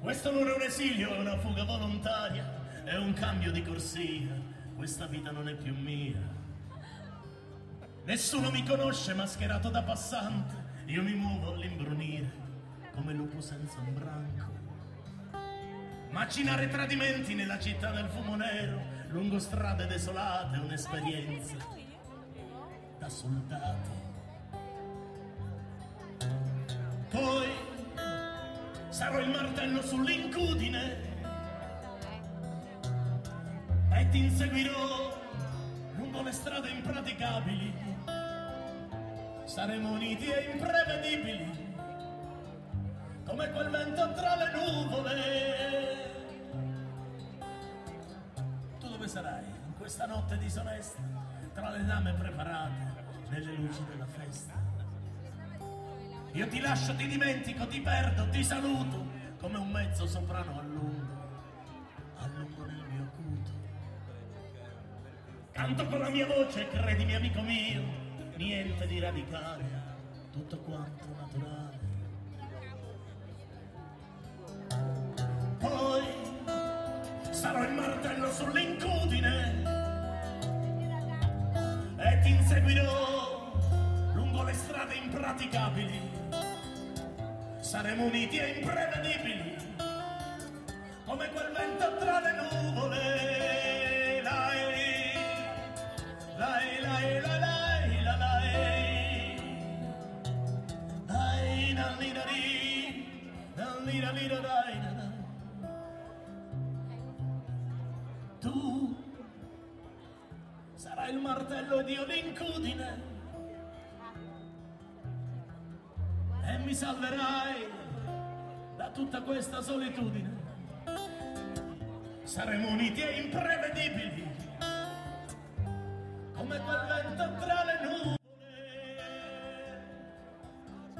Questo non è un esilio, è una fuga volontaria, è un cambio di corsia, questa vita non è più mia. Nessuno mi conosce mascherato da passante, io mi muovo all'imbrunire come lupo senza un branco. Macinare tradimenti nella città del fumo nero, lungo strade desolate, un'esperienza da soldati. Poi sarò il martello sull'incudine e ti inseguirò lungo le strade impraticabili. Saremo uniti e imprevedibili come quel vento tra le nuvole. Tu dove sarai in questa notte disonesta, tra le dame preparate nelle luci della festa? Io ti lascio, ti dimentico, ti perdo, ti saluto come un mezzo soprano a lungo nel mio acuto. Canto con la mia voce, credimi amico mio, niente di radicale, tutto quanto naturale. Poi sarò il martello sull'incudine e ti inseguirò lungo le strade impraticabili. Saremo uniti e imprevedibili come quel vento tra le nuvole. Lai, lai, lai, lai, lai, lai, lai, lai, lai, lai, lai, lai. Tu sarai il martello ed io l'incudine e mi salverai da tutta questa solitudine. Saremo uniti e imprevedibili come quel